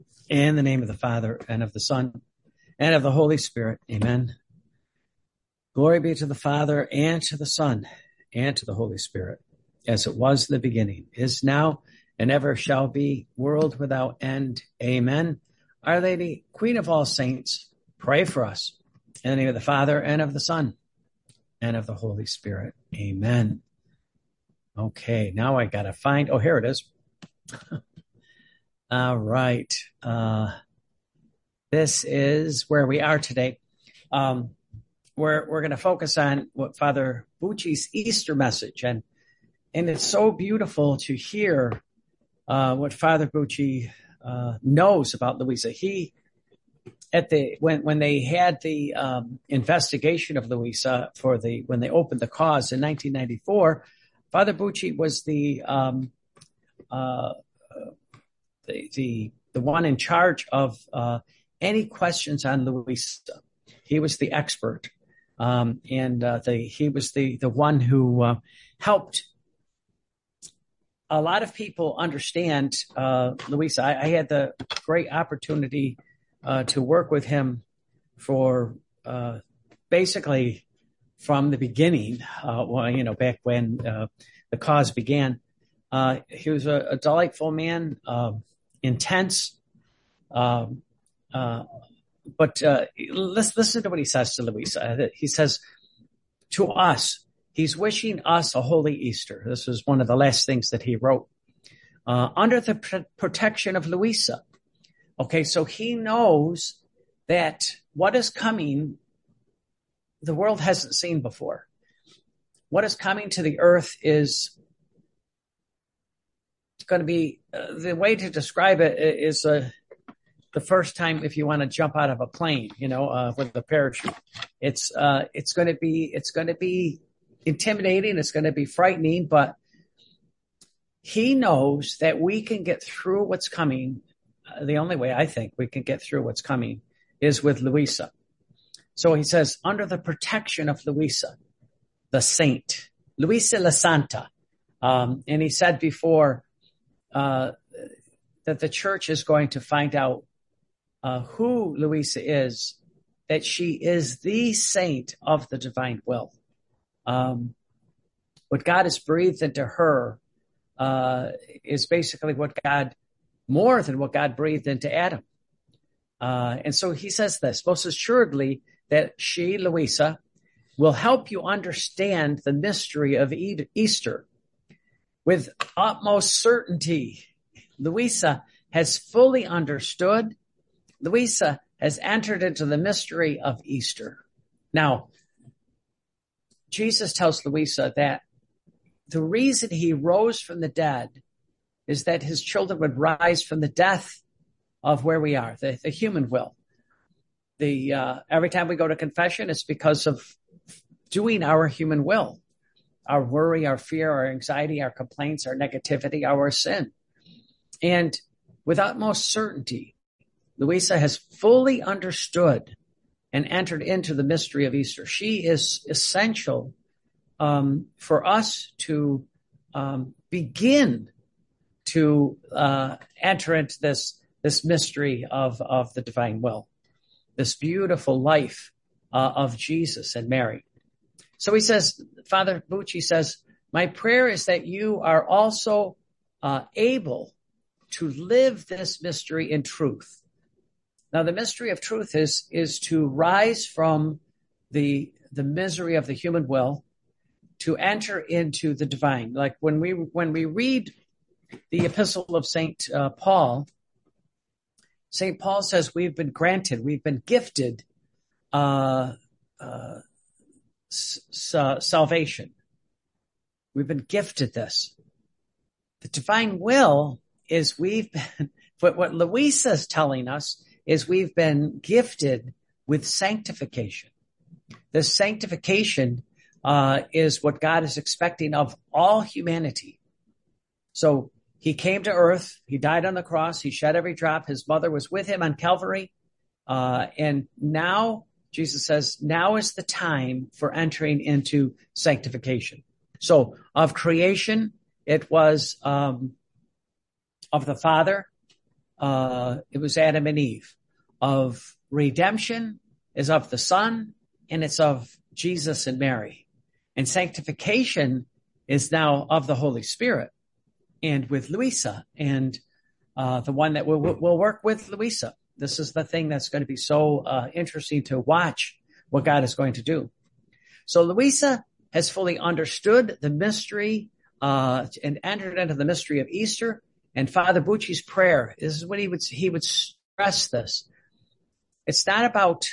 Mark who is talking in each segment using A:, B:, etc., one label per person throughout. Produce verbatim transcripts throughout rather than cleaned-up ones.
A: In the name of the Father, and of the Son, and of the Holy Spirit. Amen. Glory be to the Father, and to the Son, and to the Holy Spirit, as it was in the beginning, is now, and ever shall be, world without end. Amen. Our Lady, Queen of all saints, pray for us. In the name of the Father, and of the Son, and of the Holy Spirit. Amen. Okay, now I got to find, oh, here it is. All right. Uh, this is where we are today. Um, we're we're going to focus on what Father Bucci's Easter message, and and it's so beautiful to hear uh, what Father Bucci uh, knows about Luisa. He at the when when they had the um, investigation of Luisa for the when they opened the cause in nineteen ninety-four, Father Bucci was the um, uh, The, the the one in charge of uh, any questions on Luisa. He was the expert, um, and uh, the he was the the one who uh, helped a lot of people understand uh, Luisa. I, I had the great opportunity uh, to work with him for uh, basically from the beginning. Uh, well, you know, back when uh, the cause began. Uh, he was a, a delightful man. Uh, intense, um, uh, but uh, let's listen to what he says to Luisa. He says to us, he's wishing us a holy Easter. This was one of the last things that he wrote. Uh, under the pr- protection of Luisa. Okay, so he knows that what is coming, the world hasn't seen before. What is coming to the earth is going to be, uh, the way to describe it is uh, the first time if you want to jump out of a plane, you know, uh, with a parachute. It's uh, it's going to be it's going to be intimidating. It's going to be frightening, but he knows that we can get through what's coming. Uh, the only way I think we can get through what's coming is with Luisa. So he says, under the protection of Luisa, the saint, Luisa la Santa, um, and he said before. Uh, that the church is going to find out uh, who Luisa is, that she is the saint of the divine will. Um, what God has breathed into her uh, is basically what God, more than what God breathed into Adam. Uh, and so he says this, most assuredly that she, Luisa, will help you understand the mystery of Easter. With utmost certainty, Luisa has fully understood. Luisa has entered into the mystery of Easter. Now, Jesus tells Luisa that the reason he rose from the dead is that his children would rise from the death of where we are, the, the human will. The uh, every time we go to confession, it's because of doing our human will. Our worry, our fear, our anxiety, our complaints, our negativity, our sin. And with utmost certainty, Luisa has fully understood and entered into the mystery of Easter. She is essential um, for us to um, begin to uh, enter into this, this mystery of, of the divine will, this beautiful life uh, of Jesus and Mary. So he says, Father Bucci says, my prayer is that you are also uh, able to live this mystery in truth. Now, the mystery of truth is, is to rise from the, the misery of the human will to enter into the divine. Like when we, when we read the epistle of Saint uh, Paul, Saint Paul says we've been granted, we've been gifted, uh, uh, salvation. We've been gifted this. The divine will is we've been, what, what Luisa is telling us is we've been gifted with sanctification. This sanctification uh, is what God is expecting of all humanity. So he came to earth. He died on the cross. He shed every drop. His mother was with him on Calvary. Uh, and now Jesus says, now is the time for entering into sanctification. So of creation, it was um, of the Father, uh, it was Adam and Eve. Of redemption is of the Son, and it's of Jesus and Mary. And sanctification is now of the Holy Spirit, and with Louisa, and uh, the one that will will work with Louisa. This is the thing that's going to be so uh, interesting to watch what God is going to do. So Louisa has fully understood the mystery uh, and entered into the mystery of Easter. And Father Bucci's prayer, this is what he would he would stress this. It's not about,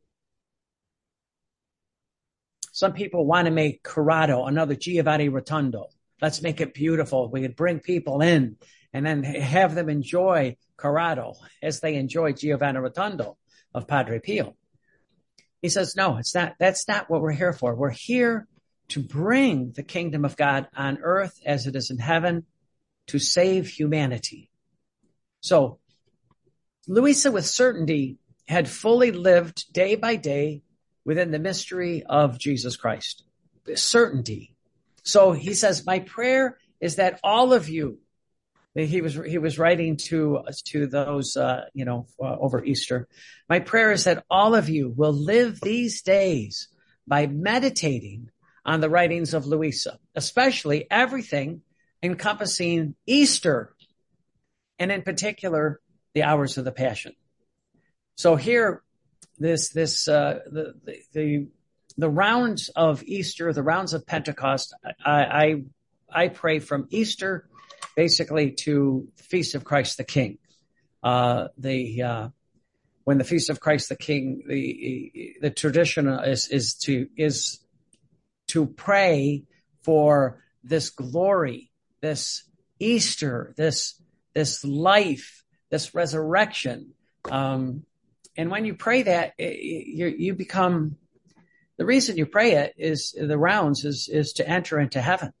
A: some people want to make Corrado another Giovanni Rotondo. Let's make it beautiful. We could bring people in and then have them enjoy Corrado as they enjoy Giovanni Rotondo of Padre Pio. He says, no, it's not. That's not what we're here for. We're here to bring the kingdom of God on earth as it is in heaven, to save humanity. So Louisa with certainty had fully lived day by day within the mystery of Jesus Christ. Certainty. So he says, my prayer is that all of you, he was, he was writing to, to those, uh, you know, uh, over Easter. My prayer is that all of you will live these days by meditating on the writings of Louisa, especially everything encompassing Easter, and in particular, the hours of the Passion. So here, this, this, uh, the, the, the, the rounds of Easter, the rounds of Pentecost, I, I, I pray from Easter basically to the Feast of Christ the King. Uh, the, uh, when the Feast of Christ the King, the, the tradition is, is to, is to pray for this glory, this Easter, this, this life, this resurrection. Um, and when you pray that, you, you become, the reason you pray it is the rounds is, is to enter into heaven.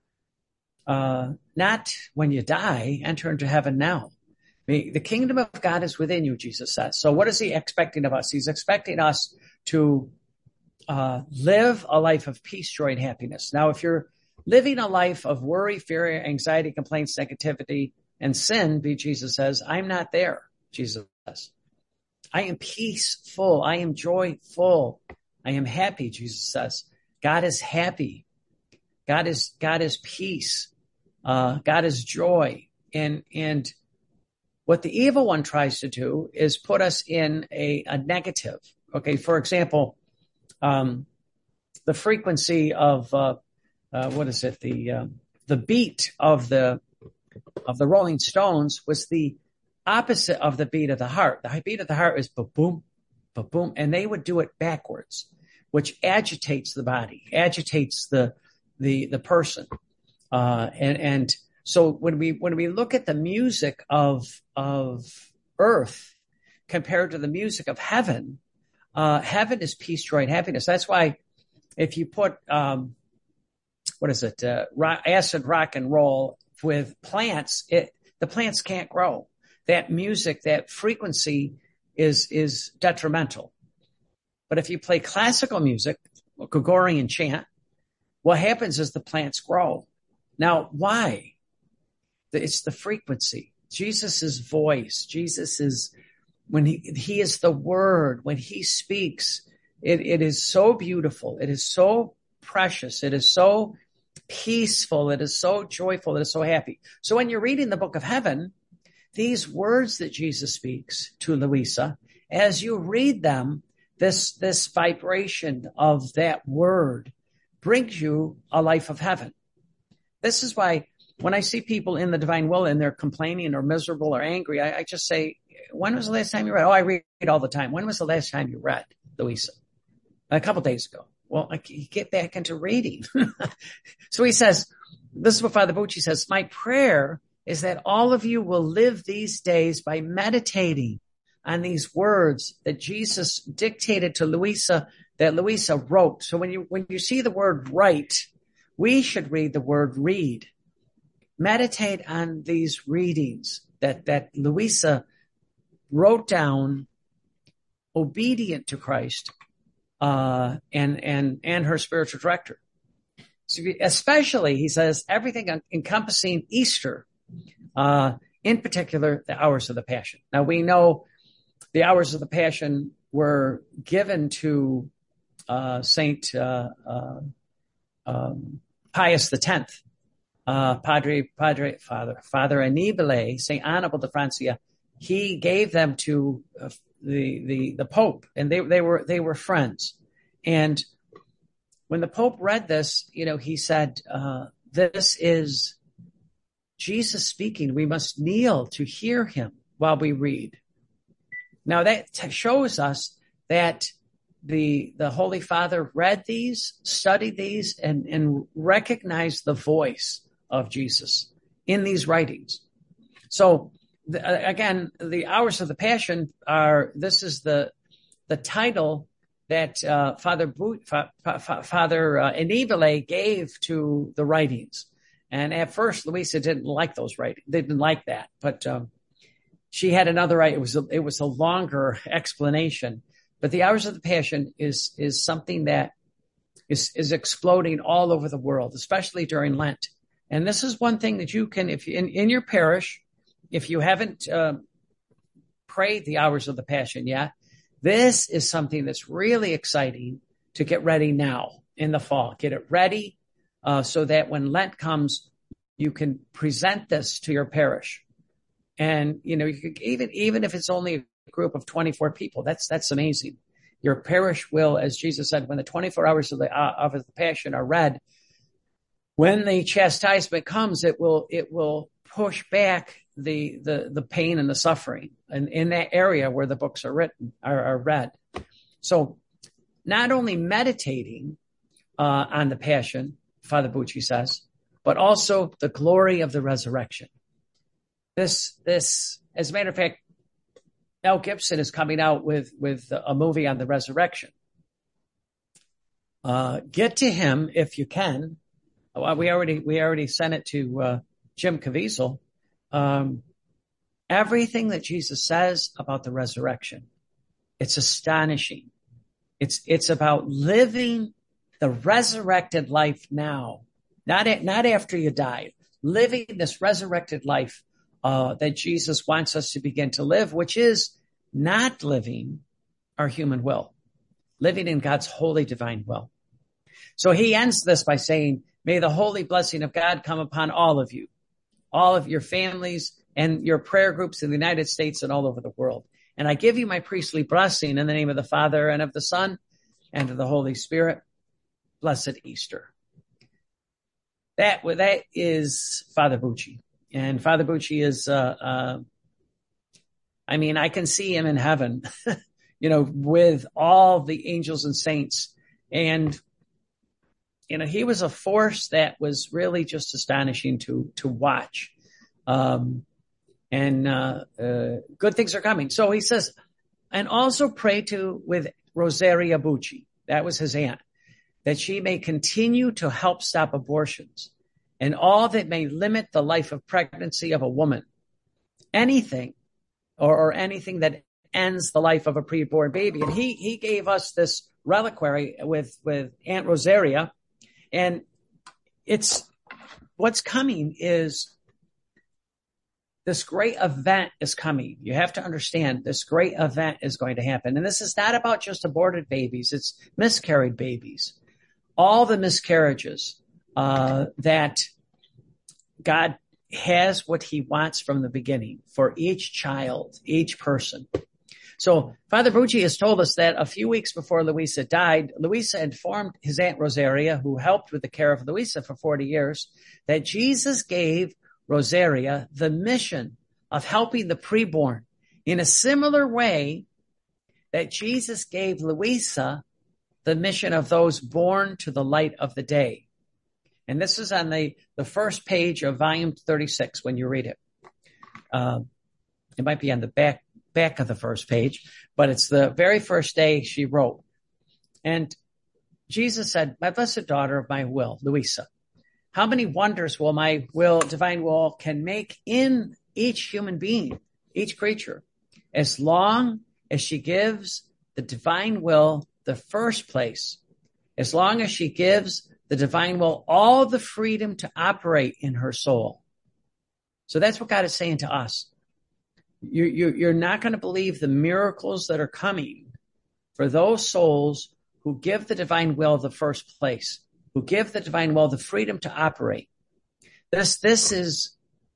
A: Uh, not when you die, enter into heaven now. I mean, the kingdom of God is within you, Jesus says. So what is he expecting of us? He's expecting us to, uh, live a life of peace, joy, and happiness. Now, if you're living a life of worry, fear, anxiety, complaints, negativity, and sin, be Jesus says, I'm not there, Jesus says. I am peaceful. I am joyful. I am happy, Jesus says. God is happy. God is, God is peace. Uh, God is joy. And, and what the evil one tries to do is put us in a, a negative. Okay. For example, um, the frequency of, uh, uh, what is it? The, uh, the beat of the, of the Rolling Stones was the opposite of the beat of the heart. The beat of the heart is ba-boom, ba-boom, and they would do it backwards, which agitates the body, agitates the, the, the person. Uh, and, and so when we, when we look at the music of, of earth compared to the music of heaven, uh, heaven is peace, joy, and happiness. That's why if you put, um, what is it, uh, rock, acid rock and roll with plants, it, the plants can't grow. That music, that frequency is, is detrimental. But if you play classical music, Gregorian chant, what happens is the plants grow. Now, why? It's the frequency. Jesus' voice. Jesus is, when he, he is the word, when he speaks, it, it is so beautiful. It is so precious. It is so peaceful. It is so joyful. It is so happy. So when you're reading the book of heaven, these words that Jesus speaks to Louisa, as you read them, this, this vibration of that word brings you a life of heaven. This is why when I see people in the divine will and they're complaining or miserable or angry, I, I just say, when was the last time you read? Oh, I read all the time. When was the last time you read, Louisa? A couple days ago. Well, I get back into reading. So he says, this is what Father Bucci says, my prayer is that all of you will live these days by meditating on these words that Jesus dictated to Louisa, that Louisa wrote. So when you, when you see the word write, we should read the word read. Meditate on these readings that, that Louisa wrote down, obedient to Christ, uh, and, and, and her spiritual director. So especially, he says, everything encompassing Easter, uh, in particular, the hours of the Passion. Now, we know the hours of the Passion were given to uh, Saint uh, uh, um, Pius the Tenth, uh, Padre, Padre, Father, Father Annibale, Saint Annibal de Francia. He gave them to uh, the the the Pope, and they they were they were friends. And when the Pope read this, you know, he said, uh, "This is Jesus speaking. We must kneel to hear him while we read." Now that t- shows us that the the Holy Father read these, studied these, and, and recognized the voice of Jesus in these writings. So the, again, the hours of the Passion are, this is the the title that uh, Father Bo- Fa- Fa- Father uh, Annibale gave to the writings. And at first, Luisa didn't like those writings. They didn't like that, but um, she had another. It was a, it was a longer explanation. But the hours of the Passion is is something that is is exploding all over the world, especially during Lent. And this is one thing that you can, if you in, in your parish, if you haven't uh, prayed the hours of the Passion yet, this is something that's really exciting to get ready now in the fall. Get it ready uh, so that when Lent comes, you can present this to your parish. And, you know, you could, even, even if it's only a group of twenty-four people, that's, that's amazing. Your parish will, as Jesus said, when the twenty-four hours of the, uh, of the Passion are read, when the chastisement comes, it will, it will push back the, the, the pain and the suffering in, in that area where the books are written, are, are read. So not only meditating, uh, on the Passion, Father Bucci says, but also the glory of the resurrection. This, this, as a matter of fact, Mel Gibson is coming out with, with a movie on the resurrection. Uh, get to him if you can. Well, we already, we already sent it to, uh, Jim Caviezel. Um, everything that Jesus says about the resurrection, it's astonishing. It's, it's about living the resurrected life now, not, at, not after you die, living this resurrected life Uh, that Jesus wants us to begin to live, which is not living our human will, living in God's holy divine will. So he ends this by saying, may the holy blessing of God come upon all of you, all of your families and your prayer groups in the United States and all over the world. And I give you my priestly blessing in the name of the Father and of the Son and of the Holy Spirit. Blessed Easter. That, that is Father Bucci. And Father Bucci is, uh, uh, I mean, I can see him in heaven, you know, with all the angels and saints. And, you know, he was a force that was really just astonishing to, to watch. Um, and, uh, uh, good things are coming. So he says, and also pray to with Rosaria Bucci. That was his aunt, that she may continue to help stop abortions and all that may limit the life of pregnancy of a woman. Anything or, or anything that ends the life of a preborn baby. And he, he gave us this reliquary with, with Aunt Rosaria. And it's, what's coming is this great event is coming. You have to understand this great event is going to happen. And this is not about just aborted babies. It's miscarried babies. All the miscarriages, uh, that God has what he wants from the beginning for each child, each person. So Father Bucci has told us that a few weeks before Luisa died, Luisa informed his Aunt Rosaria, who helped with the care of Luisa for forty years, that Jesus gave Rosaria the mission of helping the preborn in a similar way that Jesus gave Luisa the mission of those born to the light of the day. And this is on the, the first page of volume thirty-six when you read it. Uh, it might be on the back, back of the first page, but it's the very first day she wrote. And Jesus said, my blessed daughter of my will, Luisa, how many wonders will my will, divine will, can make in each human being, each creature, as long as she gives the divine will the first place, as long as she gives the divine will all the freedom to operate in her soul. So that's what God is saying to us. You, you, you're not going to believe the miracles that are coming for those souls who give the divine will the first place, who give the divine will the freedom to operate. This, this is,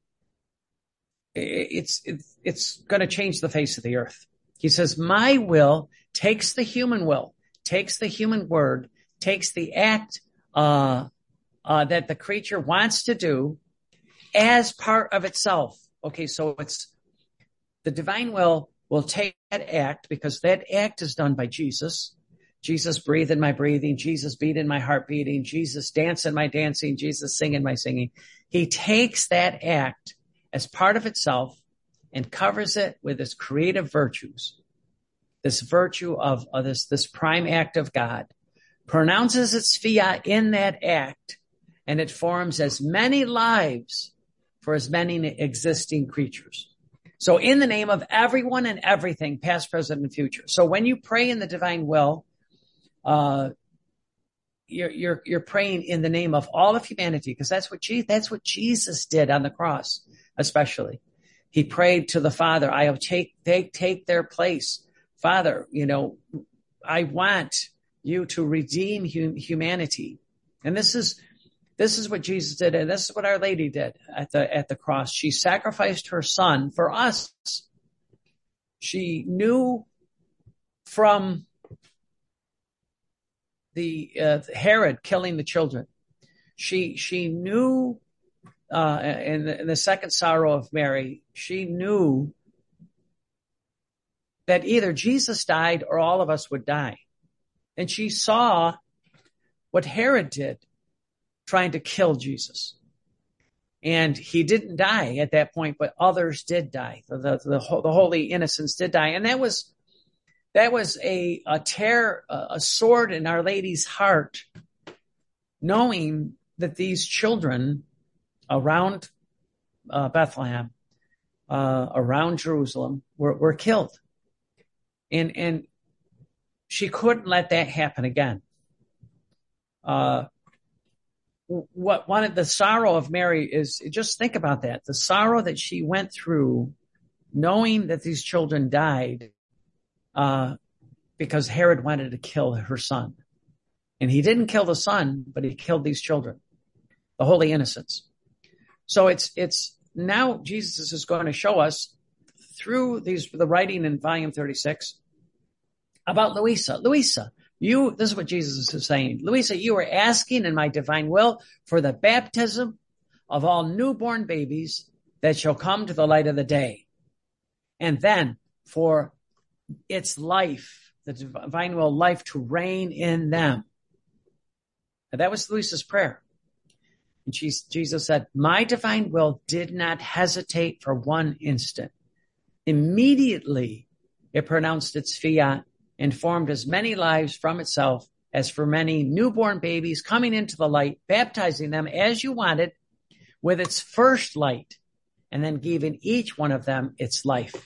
A: it's, it's, it's going to change the face of the earth. He says, my will takes the human will, takes the human word, takes the act, uh, uh, that the creature wants to do as part of itself. Okay. So it's the divine will will take that act, because that act is done by Jesus. Jesus breathe in my breathing, Jesus beat in my heart beating, Jesus dance in my dancing, Jesus sing in my singing. He takes that act as part of itself and covers it with his creative virtues. This virtue of, of this, this prime act of God, pronounces its fiat in that act, and it forms as many lives for as many existing creatures. So in the name of everyone and everything, past, present, and future. So when you pray in the divine will, uh, you're, you're, you're praying in the name of all of humanity, because that's what Jesus, that's what Jesus did on the cross, especially. He prayed to the Father, I'll take, they take their place. Father, you know, I want you to redeem hum- humanity. And this is, This is what Jesus did, and this is what Our Lady did at the at the cross. She sacrificed her son for us. She knew from the uh, Herod killing the children. She she knew uh, in, the, in the second sorrow of Mary. She knew that either Jesus died or all of us would die, and she saw what Herod did, trying to kill Jesus. And he didn't die at that point, but others did die. The, the, the, the holy innocents did die. And that was, that was a, a tear, a sword in Our Lady's heart, knowing that these children around uh, Bethlehem, uh, around Jerusalem were, were killed. And, and she couldn't let that happen again. Uh, What one of the sorrow of Mary is, just think about that. The sorrow that she went through, knowing that these children died, uh, because Herod wanted to kill her son. And he didn't kill the son, but he killed these children, the holy innocents. So it's, it's now Jesus is going to show us through these, the writing in volume thirty-six about Louisa. Louisa, You, this is what Jesus is saying. Louisa, you are asking in my divine will for the baptism of all newborn babies that shall come to the light of the day. And then for its life, the divine will life to reign in them. And that was Louisa's prayer. And she, Jesus said, my divine will did not hesitate for one instant. Immediately it pronounced its fiat and formed as many lives from itself as for many newborn babies coming into the light, baptizing them as you wanted with its first light, and then giving each one of them its life.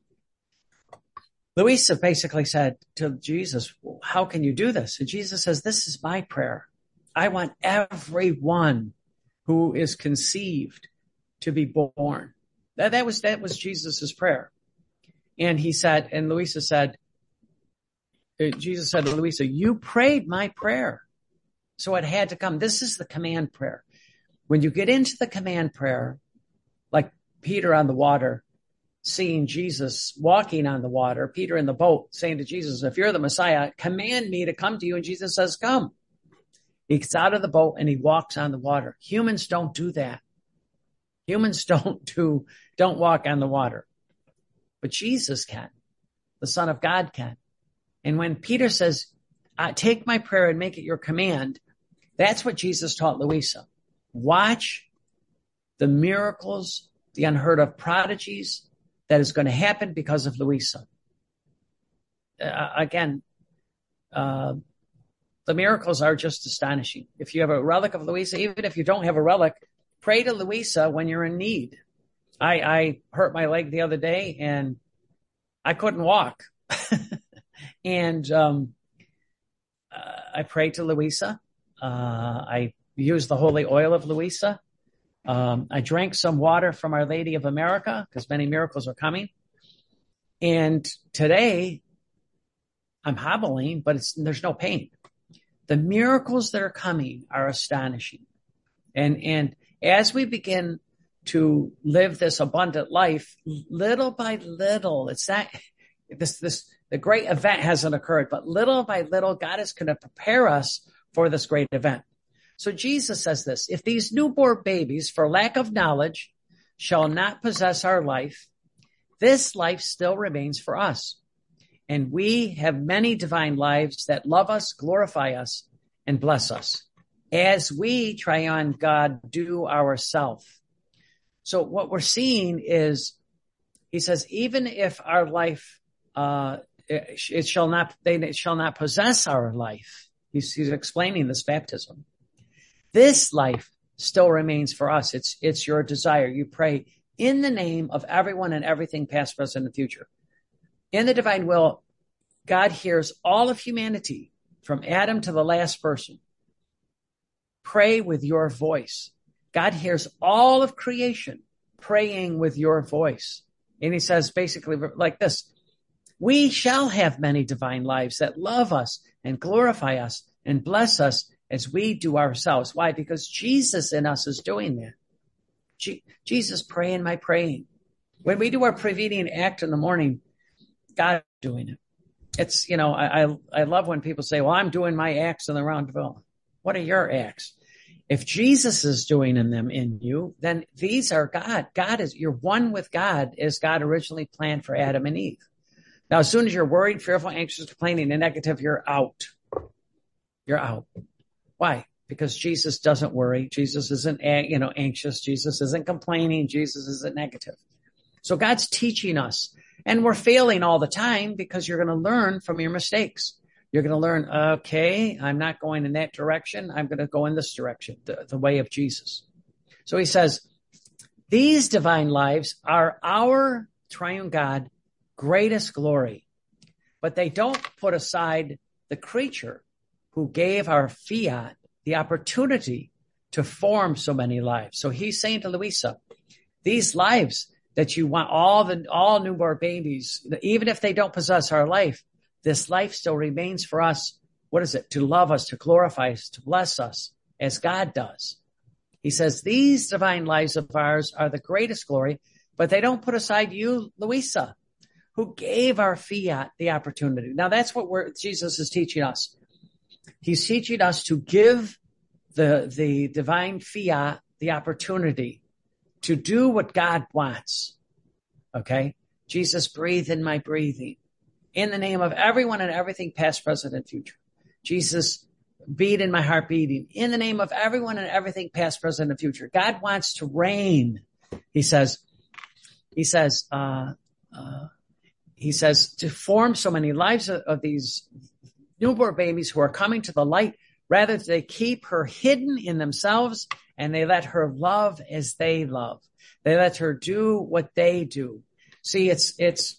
A: Louisa basically said to Jesus, well, how can you do this? And Jesus says, this is my prayer. I want everyone who is conceived to be born. That, that was, that was Jesus's prayer. And he said, and Louisa said, Jesus said to Louisa, you prayed my prayer, so it had to come. This is the command prayer. When you get into the command prayer, like Peter on the water, seeing Jesus walking on the water, Peter in the boat saying to Jesus, if you're the Messiah, command me to come to you. And Jesus says, come. He gets out of the boat and he walks on the water. Humans don't do that. Humans don't do, don't walk on the water. But Jesus can. The Son of God can. And when Peter says, uh, take my prayer and make it your command, that's what Jesus taught Louisa. Watch the miracles, the unheard of prodigies that is going to happen because of Louisa. Uh, again, uh, the miracles are just astonishing. If you have a relic of Louisa, even if you don't have a relic, pray to Louisa when you're in need. I, I hurt my leg the other day and I couldn't walk. And um, uh, I prayed to Louisa. Uh, I used the holy oil of Louisa. Um, I drank some water from Our Lady of America because many miracles are coming. And today I'm hobbling, but it's, there's no pain. The miracles that are coming are astonishing. And, and as we begin to live this abundant life, little by little, it's not this, this, the great event hasn't occurred, but little by little, God is going to prepare us for this great event. So Jesus says this, if these newborn babies, for lack of knowledge, shall not possess our life, this life still remains for us. And we have many divine lives that love us, glorify us, and bless us as we try on God, do ourselves. So what we're seeing is, he says, even if our life, uh, it, it shall not, they it shall not possess our life. He's, he's explaining this baptism. This life still remains for us. It's, it's your desire. You pray in the name of everyone and everything, past, present, and future. In the divine will, God hears all of humanity from Adam to the last person. Pray with your voice. God hears all of creation praying with your voice. And he says basically like this, we shall have many divine lives that love us and glorify us and bless us as we do ourselves. Why? Because Jesus in us is doing that. Je- Jesus praying my praying. When we do our Prevenient Act in the morning, God is doing it. It's, you know, I, I, I love when people say, well, I'm doing my acts in the roundabout. What are your acts? If Jesus is doing in them in you, then these are God. God is, you're one with God as God originally planned for Adam and Eve. Now, as soon as you're worried, fearful, anxious, complaining, and negative, you're out. You're out. Why? Because Jesus doesn't worry. Jesus isn't, you know, anxious. Jesus isn't complaining. Jesus isn't negative. So God's teaching us. And we're failing all the time because you're going to learn from your mistakes. You're going to learn, okay, I'm not going in that direction. I'm going to go in this direction, the, the way of Jesus. So he says, these divine lives are our triune God greatest glory, but they don't put aside the creature who gave our fiat the opportunity to form so many lives. So he's saying to Louisa, these lives that you want, all the, all newborn babies, even if they don't possess our life, this life still remains for us. What is it? To love us, to glorify us, to bless us as God does. He says, these divine lives of ours are the greatest glory, but they don't put aside you, Louisa, who gave our fiat the opportunity. Now that's what we're, Jesus is teaching us. He's teaching us to give the, the divine fiat the opportunity to do what God wants. Okay? Jesus, breathe in my breathing. In the name of everyone and everything, past, present, and future. Jesus, beat in my heart beating. In the name of everyone and everything, past, present, and future. God wants to reign. He says, he says, uh, uh, he says to form so many lives of, of these newborn babies who are coming to the light. Rather, they keep her hidden in themselves and they let her love as they love. They let her do what they do. See, it's, it's,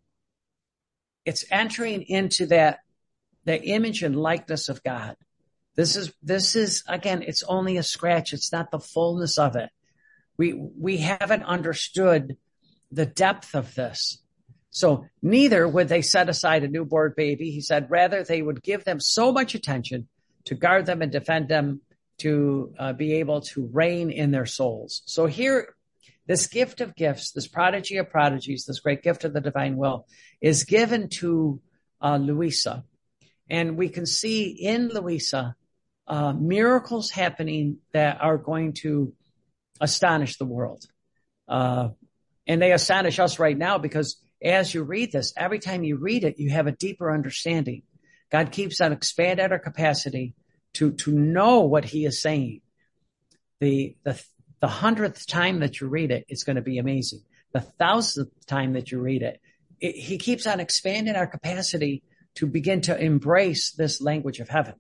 A: it's entering into that, the image and likeness of God. This is, this is, again, it's only a scratch. It's not the fullness of it. We, we haven't understood the depth of this. So neither would they set aside a newborn baby. He said, rather they would give them so much attention to guard them and defend them, to uh, be able to reign in their souls. So here, this gift of gifts, this prodigy of prodigies, this great gift of the divine will is given to uh, Louisa. And we can see in Louisa uh, miracles happening that are going to astonish the world. Uh, and they astonish us right now because as you read this, every time you read it, you have a deeper understanding. God keeps on expanding our capacity to, to know what he is saying. The, the, the hundredth time that you read it, it's going to be amazing. The thousandth time that you read it, it, he keeps on expanding our capacity to begin to embrace this language of heaven.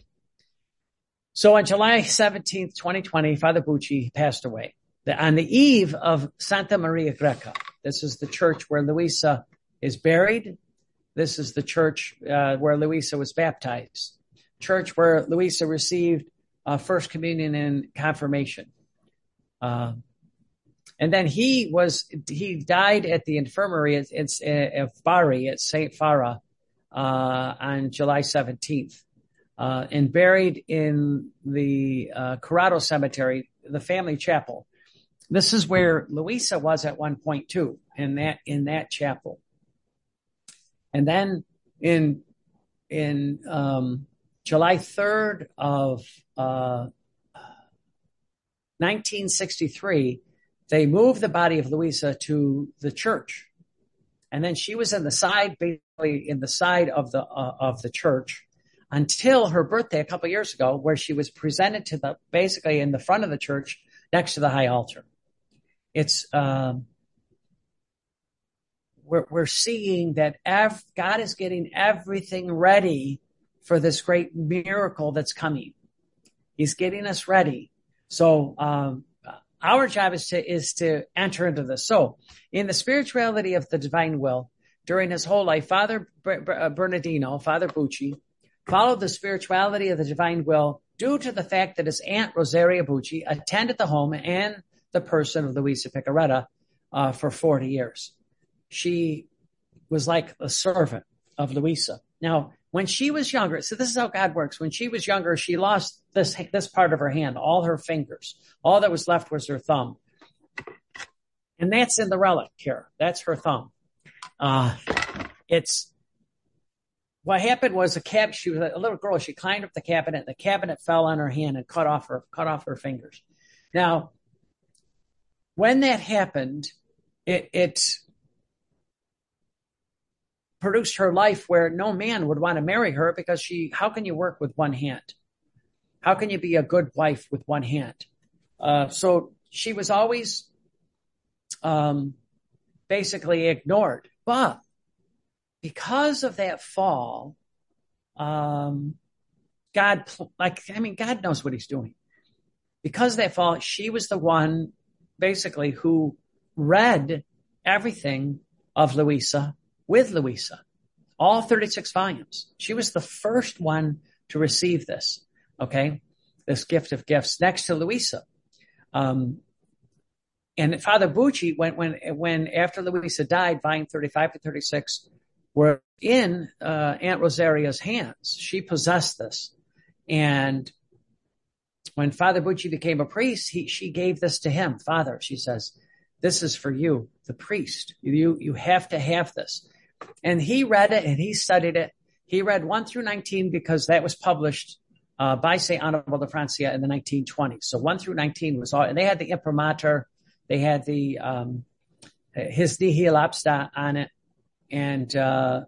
A: So on July seventeenth, twenty twenty, Father Bucci passed away. The, on the eve of Santa Maria Greca, this is the church where Louisa is buried. This is the church uh, where Louisa was baptized. Church where Louisa received uh, First Communion and confirmation. Uh, and then he was, he died at the infirmary at, at, at Bari, at Saint Farah, uh, on July seventeenth, uh, and buried in the, uh, Corrado Cemetery, the family chapel. This is where Louisa was at one point too, in that, in that chapel. And then in, in, um, July third of, uh, nineteen sixty-three, they moved the body of Louisa to the church. And then she was in the side, basically in the side of the, uh, of the church until her birthday a couple of years ago, where she was presented to the, basically in the front of the church next to the high altar. It's, um, we're, we're seeing that ev- God is getting everything ready for this great miracle that's coming. He's getting us ready. So, um, our job is to, is to enter into this. So in the spirituality of the divine will, during his whole life, Father Bernardino, Father Bucci, followed the spirituality of the divine will due to the fact that his aunt Rosaria Bucci attended the home and the person of Louisa Picaretta, uh, for forty years. She was like a servant of Louisa. Now, when she was younger, so this is how God works. When she was younger, she lost this, this part of her hand, all her fingers. All that was left was her thumb. And that's in the relic here. That's her thumb. Uh, it's, what happened was a cab, she was a little girl. She climbed up the cabinet. The cabinet fell on her hand and cut off her, cut off her fingers. Now, when that happened, it, it, produced her life where no man would want to marry her because she, how can you work with one hand? How can you be a good wife with one hand? Uh, so she was always, um, basically ignored. But because of that fall, um, God, like, I mean, God knows what he's doing. Because of that fall, she was the one basically who read everything of Louisa with Louisa, all thirty-six volumes. She was the first one to receive this, okay, this gift of gifts next to Louisa. Um, and Father Bucci, when, when, when after Louisa died, volume thirty-five to thirty-six were in uh, Aunt Rosaria's hands. She possessed this. And when Father Bucci became a priest, he, she gave this to him. Father, she says, this is for you, the priest. You, you have to have this. And he read it and he studied it. He read one through nineteen because that was published uh, by Saint Annibale de Francia in the nineteen twenties. So one through nineteen was all, and they had the imprimatur, they had the um, his Nihil Obsta on it, and uh,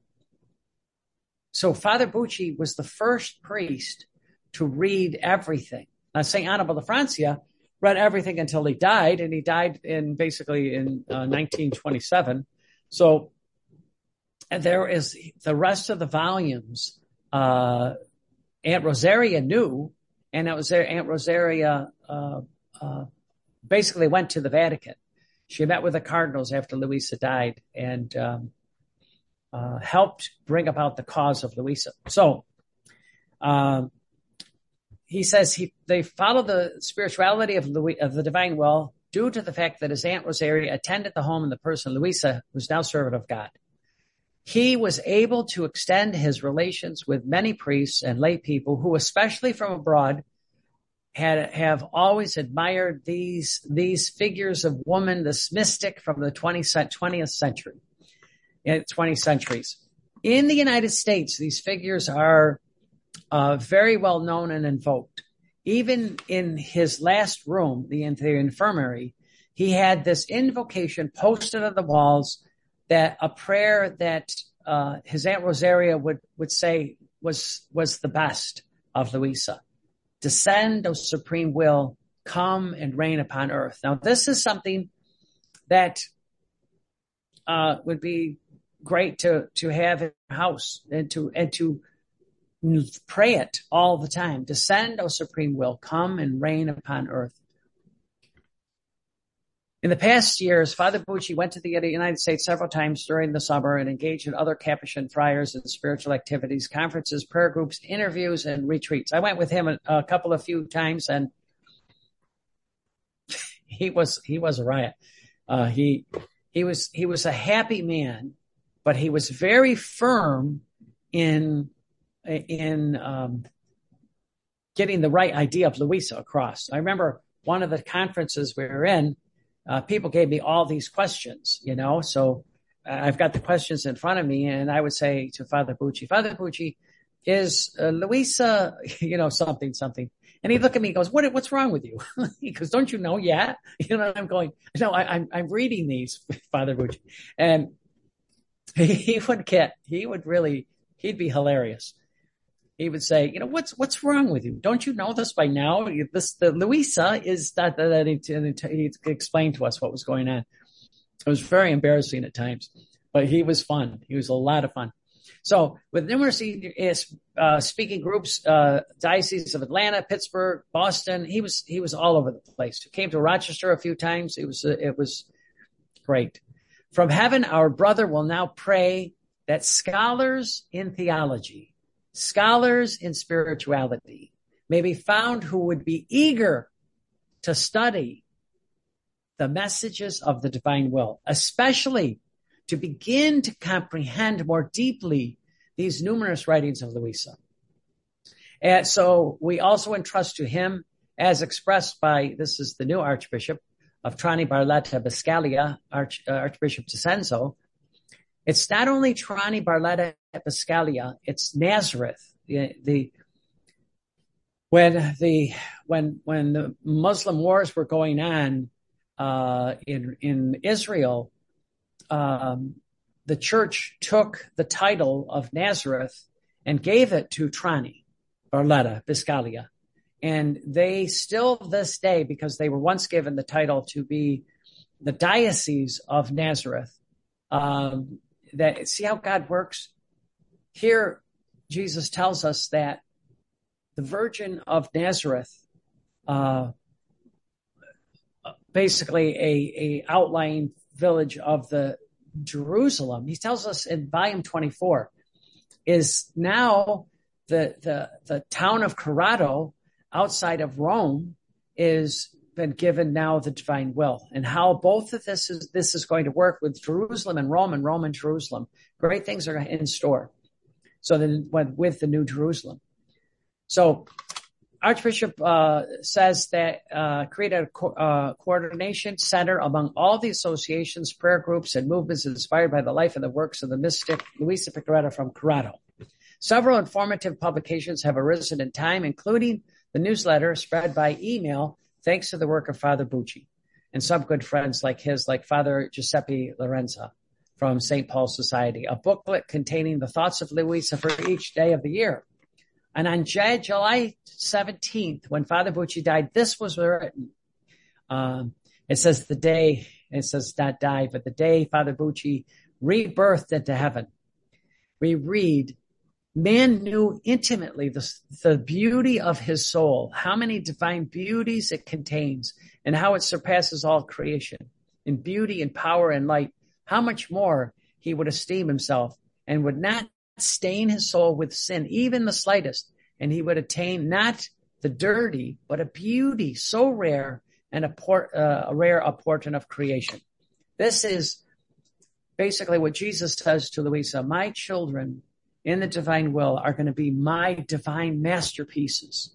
A: so Father Bucci was the first priest to read everything. Now, Saint Annibale de Francia read everything until he died, and he died in basically in uh, nineteen twenty-seven. So. And there is the rest of the volumes, uh, Aunt Rosaria knew, and it was there, Aunt Rosaria, uh, uh, basically went to the Vatican. She met with the cardinals after Louisa died and, um, uh, helped bring about the cause of Louisa. So, um, he says he, they follow the spirituality of Louis, of the divine will due to the fact that his Aunt Rosaria attended the home and the person Louisa was now servant of God. He was able to extend his relations with many priests and lay people who, especially from abroad, had have always admired these these figures of woman, this mystic from the twentieth century, twenty centuries. In the United States, these figures are uh, very well known and invoked. Even in his last room, the, the infirmary, he had this invocation posted on the walls, that a prayer that uh, his Aunt Rosaria would, would say was was the best of Louisa. Descend, O supreme will, come and reign upon earth. Now, this is something that uh, would be great to to have in your house and to and to pray it all the time. Descend, O supreme will, come and reign upon earth. In the past years, Father Bucci went to the United States several times during the summer and engaged in other Capuchin friars in spiritual activities, conferences, prayer groups, interviews, and retreats. I went with him a, a couple of few times, and he was he was a riot. Uh, he he was he was a happy man, but he was very firm in in um, getting the right idea of Louisa across. I remember one of the conferences we were in, uh, people gave me all these questions, you know, so I've got the questions in front of me, and I would say to Father Bucci, Father Bucci, is uh, Louisa, you know, something, something. And he'd look at me and goes, what, what's wrong with you? He goes, don't you know yet? You know, I'm going, no, I, I'm, I'm reading these, Father Bucci. And he, he would get, he would really, he'd be hilarious. He would say, you know, what's, what's wrong with you? Don't you know this by now? This, the Louisa is that, that, that he, he explained to us what was going on. It was very embarrassing at times, but he was fun. He was a lot of fun. So with numerous uh, speaking groups, uh, Diocese of Atlanta, Pittsburgh, Boston, he was, he was all over the place. He came to Rochester a few times. It was, uh, it was great. From heaven, our brother will now pray that scholars in theology, scholars in spirituality may be found who would be eager to study the messages of the divine will, especially to begin to comprehend more deeply these numerous writings of Louisa. And so we also entrust to him, as expressed by, this is the new Archbishop of Trani Barletta Biscaglia, Arch, uh, Archbishop D'Ascenzo. It's not only Trani Barletta Biscaglia, it's Nazareth. The, the when the when when the Muslim wars were going on uh, in in Israel, um, the church took the title of Nazareth and gave it to Trani Barletta Biscaglia. And they still this day, because they were once given the title to be the Diocese of Nazareth, um, that see how God works? Here, Jesus tells us that the Virgin of Nazareth, uh, basically a, a outlying village of the Jerusalem, he tells us in volume twenty-four, is now the, the, the town of Corrado outside of Rome is been given now the divine will, and how both of this is, this is going to work with Jerusalem and Rome and Rome and Jerusalem. Great things are in store. So then with the New Jerusalem. So Archbishop uh, says that uh, create a co- uh, coordination center among all the associations, prayer groups, and movements inspired by the life and the works of the mystic Luisa Piccarreta from Corrado. Several informative publications have arisen in time, including the newsletter spread by email, thanks to the work of Father Bucci and some good friends like his, like Father Giuseppe Lorenza from Saint Paul's Society, a booklet containing the thoughts of Louisa for each day of the year. And on July seventeenth, when Father Bucci died, this was written. Um, it says the day, it says not died, but the day Father Bucci rebirthed into heaven. We read, man knew intimately the, the beauty of his soul, how many divine beauties it contains, and how it surpasses all creation. In beauty and power and light, how much more he would esteem himself and would not stain his soul with sin, even the slightest, and he would attain not the dirty, but a beauty so rare and a, port, uh, a rare a portent of creation. This is basically what Jesus says to Louisa. My children in the divine will are going to be my divine masterpieces.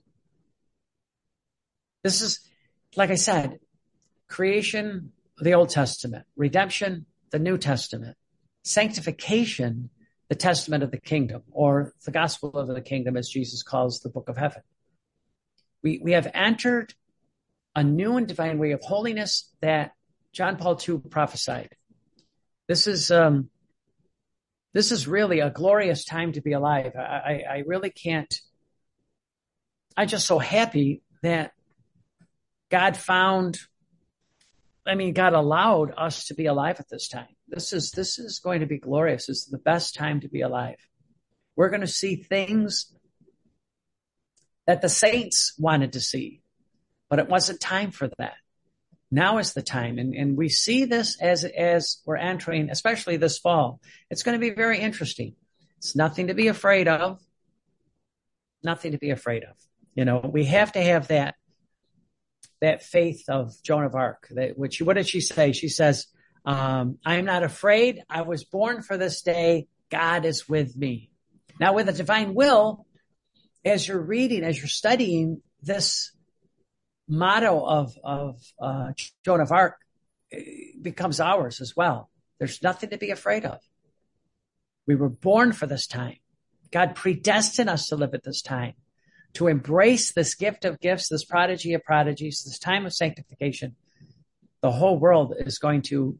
A: This is, like I said, creation, the Old Testament, redemption, the New Testament, sanctification, the testament of the kingdom, or the gospel of the kingdom, as Jesus calls the book of heaven. We, we have entered a new and divine way of holiness that John Paul the Second prophesied. This is, um, this is really a glorious time to be alive. I, I, I really can't, I'm just so happy that God found, I mean, God allowed us to be alive at this time. This is, this is going to be glorious. This is the best time to be alive. We're going to see things that the saints wanted to see, but it wasn't time for that. Now is the time. And, and we see this as, as we're entering, especially this fall. It's going to be very interesting. It's nothing to be afraid of. Nothing to be afraid of. You know, we have to have that, that faith of Joan of Arc. That, which, what did she say? She says, um, I am not afraid. I was born for this day. God is with me. Now, with the divine will, as you're reading, as you're studying, this motto of, of uh, Joan of Arc becomes ours as well. There's nothing to be afraid of. We were born for this time. God predestined us to live at this time, to embrace this gift of gifts, this prodigy of prodigies, this time of sanctification. The whole world is going to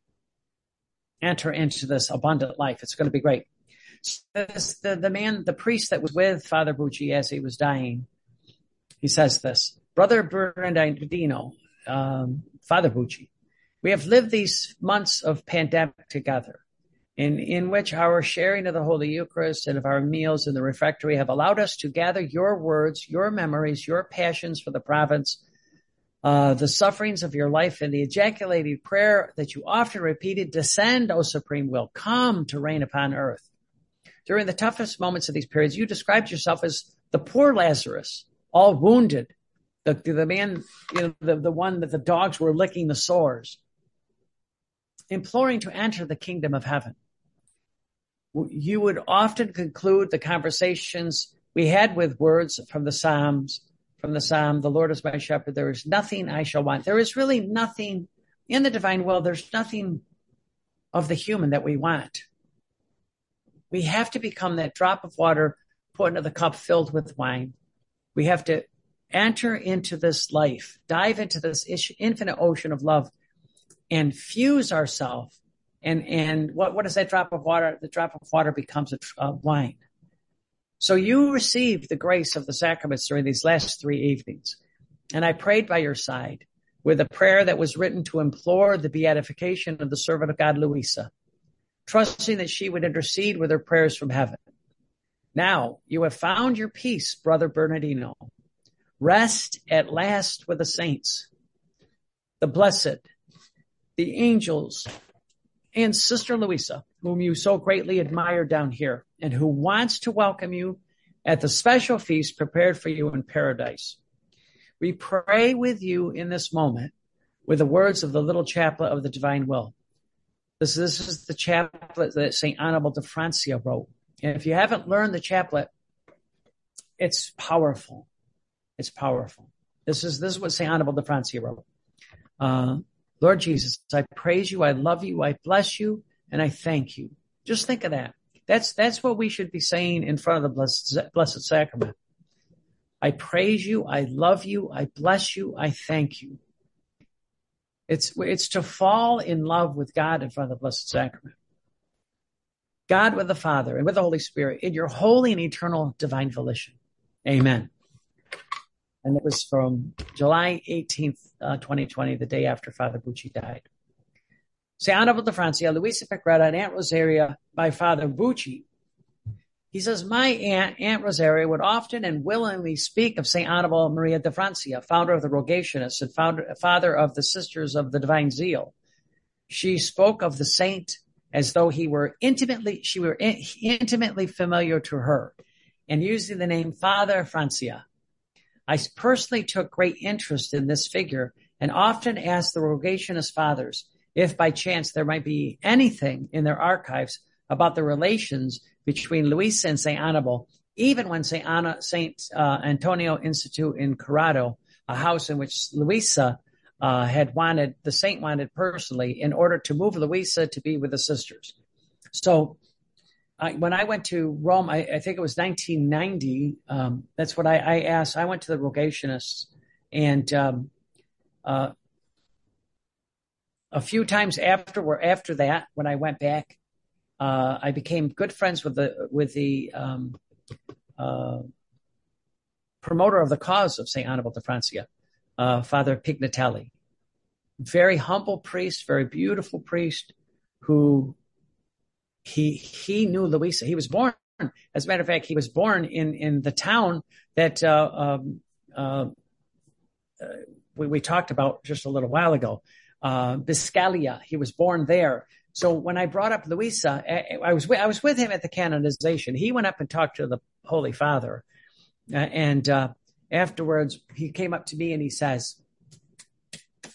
A: enter into this abundant life. It's going to be great. So this, the, the man, the priest that was with Father Bucci as he was dying, he says this, Brother Bernardino, um, Father Bucci, we have lived these months of pandemic together, in, in which our sharing of the Holy Eucharist and of our meals in the refectory have allowed us to gather your words, your memories, your passions for the province, uh, the sufferings of your life, and the ejaculated prayer that you often repeated, descend, O Supreme Will, come to reign upon earth. During the toughest moments of these periods, you described yourself as the poor Lazarus, all wounded, the, the man, you know, the, the one that the dogs were licking the sores, imploring to enter the kingdom of heaven. You would often conclude the conversations we had with words from the Psalms, from the Psalm, the Lord is my shepherd, there is nothing I shall want. There is really nothing in the divine will. There's nothing of the human that we want. We have to become that drop of water put into the cup filled with wine. We have to enter into this life, dive into this infinite ocean of love, and fuse ourselves. And, and what, what is that drop of water? The drop of water becomes a, a wine. So you received the grace of the sacraments during these last three evenings. And I prayed by your side with a prayer that was written to implore the beatification of the servant of God, Luisa, trusting that she would intercede with her prayers from heaven. Now you have found your peace, Brother Bernardino. Rest at last with the saints, the blessed, the angels, and Sister Luisa, whom you so greatly admire down here, and who wants to welcome you at the special feast prepared for you in paradise. We pray with you in this moment with the words of the little chaplet of the divine will. This, this is the chaplet that Saint Annibal de Francia wrote. And if you haven't learned the chaplet, it's powerful. It's powerful. This is, this is what Saint Annibal de Francia wrote. Uh, Lord Jesus, I praise you, I love you, I bless you, and I thank you. Just think of that. That's, that's what we should be saying in front of the Blessed, Blessed Sacrament. I praise you, I love you, I bless you, I thank you. It's, it's to fall in love with God in front of the Blessed Sacrament. God with the Father and with the Holy Spirit in your holy and eternal divine volition. Amen. And it was from July eighteenth, uh, twenty twenty, the day after Father Bucci died. Saint Annibal de Francia, Luisa Picreta, and Aunt Rosaria by Father Bucci. He says, my aunt, Aunt Rosaria, would often and willingly speak of Saint Annibal Maria de Francia, founder of the Rogationists and founder, father of the Sisters of the Divine Zeal. She spoke of the saint as though he were intimately, she were in, intimately familiar to her, and using the name Father Francia. I personally took great interest in this figure and often asked the Rogationist fathers if by chance there might be anything in their archives about the relations between Luisa and Saint Annibal, even when Saint Anna, Saint uh, Antonio Institute in Corrado, a house in which Luisa uh, had wanted, the saint wanted personally, in order to move Luisa to be with the sisters. So I, when I went to Rome, I, I think it was nineteen ninety. Um, that's what I, I asked. I went to the Rogationists, and um, uh, a few times after, after that, when I went back, uh, I became good friends with the with the um, uh, promoter of the cause of Saint Annibal de Francia, uh, Father Pignatelli. Very humble priest, very beautiful priest, who. He he knew Luisa. He was born, as a matter of fact, he was born in, in the town that uh, um, uh, uh, we, we talked about just a little while ago, uh, Biscaglia. He was born there. So when I brought up Luisa, I, I was with, I was with him at the canonization. He went up and talked to the Holy Father, uh, and uh, afterwards he came up to me and he says,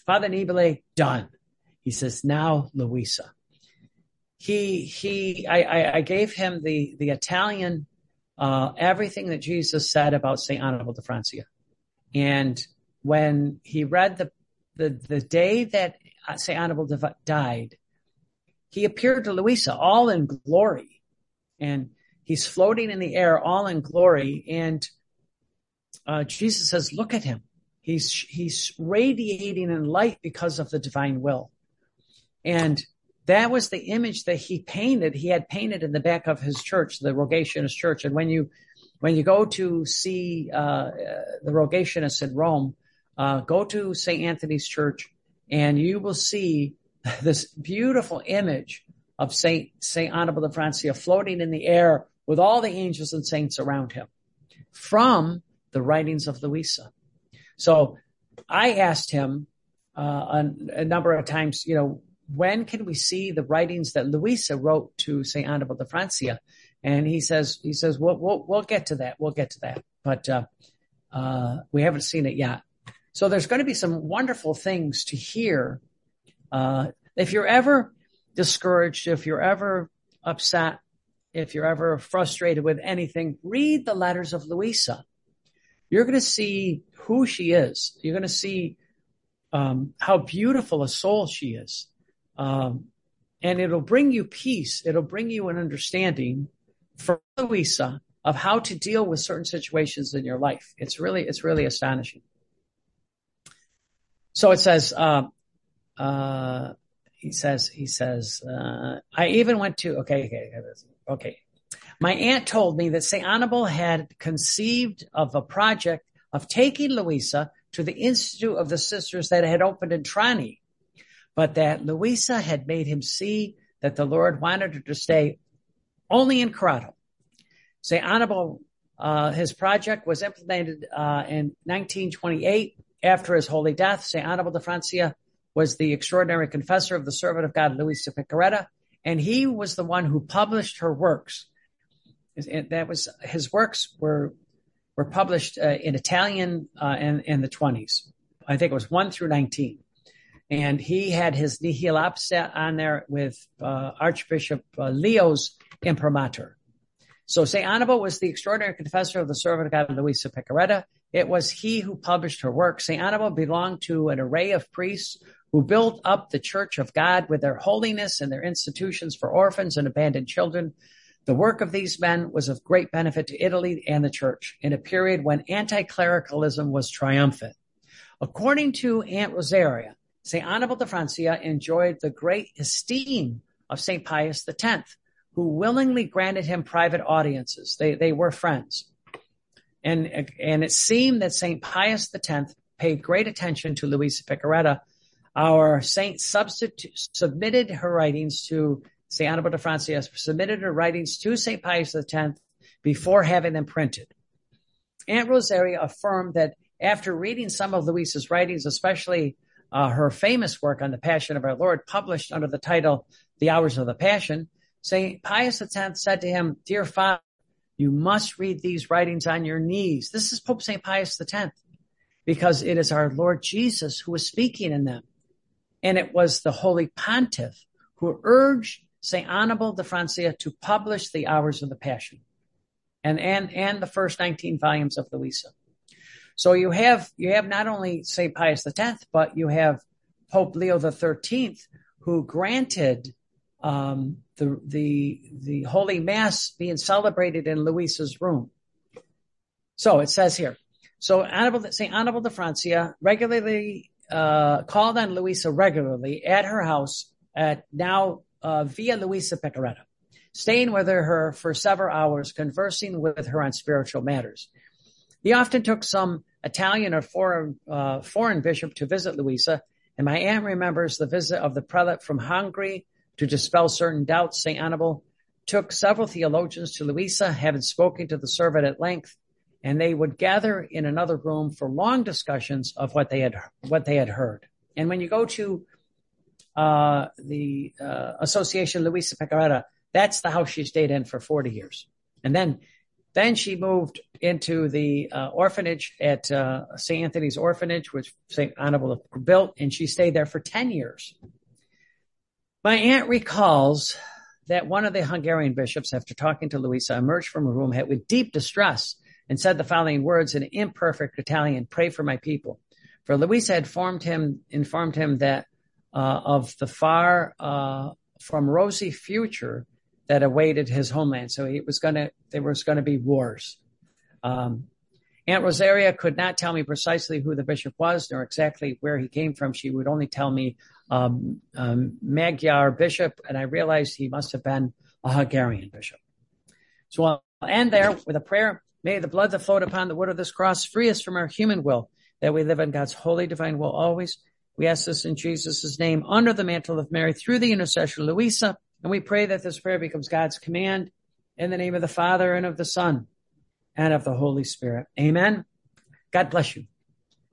A: Father Nibale, done. He says, now Luisa. He, he, I, I, I gave him the, the Italian, uh, everything that Jesus said about Saint Annibale de Francia. And when he read the, the, the day that Saint Annibale died, he appeared to Luisa all in glory, and he's floating in the air all in glory. And, uh, Jesus says, look at him. He's, he's radiating in light because of the divine will. And that was the image that he painted. He had painted in the back of his church, the Rogationist church. And when you, when you go to see, uh, the Rogationists in Rome, uh, go to Saint Anthony's church, and you will see this beautiful image of Saint, Saint Annibale de Francia floating in the air with all the angels and saints around him from the writings of Luisa. So I asked him, uh, a, a number of times, you know, when can we see the writings that Luisa wrote to Saint Annibale de Francia? And he says, he says, we'll, we'll, we'll get to that. We'll get to that. But, uh, uh, we haven't seen it yet. So there's going to be some wonderful things to hear. Uh, if you're ever discouraged, if you're ever upset, if you're ever frustrated with anything, read the letters of Luisa. You're going to see who she is. You're going to see, um, how beautiful a soul she is. Um, and it'll bring you peace. It'll bring you an understanding from Luisa of how to deal with certain situations in your life. It's really, it's really astonishing. So it says, uh, uh, he says, he says, uh, I even went to, okay, okay, okay. My aunt told me that Saint Annibale had conceived of a project of taking Luisa to the Institute of the Sisters that had opened in Trani, but that Luisa had made him see that the Lord wanted her to stay only in Corrado. Saint Annibale, uh, his project was implemented uh, in nineteen twenty-eight. After his holy death, Saint Annibale de Francia was the extraordinary confessor of the servant of God, Luisa Piccarreta, and he was the one who published her works. And that was, his works were were published uh, in Italian uh, in, in the twenties. I think it was one through nineteen. And he had his Nihil Obstat on there with uh, Archbishop uh, Leo's imprimatur. So Saint Annibale was the extraordinary confessor of the servant of God, Luisa Piccarreta. It was he who published her work. Saint Annibale belonged to an array of priests who built up the Church of God with their holiness and their institutions for orphans and abandoned children. The work of these men was of great benefit to Italy and the Church in a period when anti-clericalism was triumphant. According to Aunt Rosaria, Saint Annibale de Francia enjoyed the great esteem of Saint Pius the tenth, who willingly granted him private audiences. They, they were friends. And, and it seemed that Saint Pius the tenth paid great attention to Luisa Piccarreta. Our saint substitute, submitted her writings to Saint Annibale de Francia, submitted her writings to Saint Pius the tenth before having them printed. Aunt Rosaria affirmed that after reading some of Luisa's writings, especially uh, her famous work on the Passion of our Lord, published under the title The Hours of the Passion, Saint Pius the tenth said to him, "Dear Father, you must read these writings on your knees." This is Pope Saint Pius the tenth, because it is our Lord Jesus who is speaking in them. And it was the Holy Pontiff who urged Saint Annibale de Francia to publish the Hours of the Passion and, and, and the first nineteen volumes of Luisa. So you have, you have not only Saint Pius the tenth, but you have Pope Leo the thirteenth, who granted, um, the, the, the Holy Mass being celebrated in Luisa's room. So it says here, so Annibale, Saint Annibale de Francia regularly, uh, called on Luisa regularly at her house at now, uh, Via Luisa Piccarreta, staying with her for several hours, conversing with her on spiritual matters. He often took some Italian or foreign, uh, foreign bishop to visit Luisa, and my aunt remembers the visit of the prelate from Hungary to dispel certain doubts. Saint Annibale took several theologians to Luisa, having spoken to the servant at length, and they would gather in another room for long discussions of what they had what they had heard. And when you go to uh, the uh, Association Luisa Piccarreta, that's the house she stayed in for forty years. And then Then she moved into the uh, orphanage at uh, Saint Anthony's Orphanage, which Saint Annabel built, and she stayed there for ten years. My aunt recalls that one of the Hungarian bishops, after talking to Luisa, emerged from a room with deep distress and said the following words in imperfect Italian: "Pray for my people." For Luisa had informed him, informed him that uh, of the far uh, from rosy future that awaited his homeland. So he was going to, there was going to be wars. Um, Aunt Rosaria could not tell me precisely who the bishop was, nor exactly where he came from. She would only tell me um, um, Magyar bishop, and I realized he must have been a Hungarian bishop. So I'll end there with a prayer. May the blood that flowed upon the wood of this cross free us from our human will, that we live in God's holy divine will always. We ask this in Jesus' name, under the mantle of Mary, through the intercession of Luisa, and we pray that this prayer becomes God's command, in the name of the Father and of the Son and of the Holy Spirit. Amen. God bless you.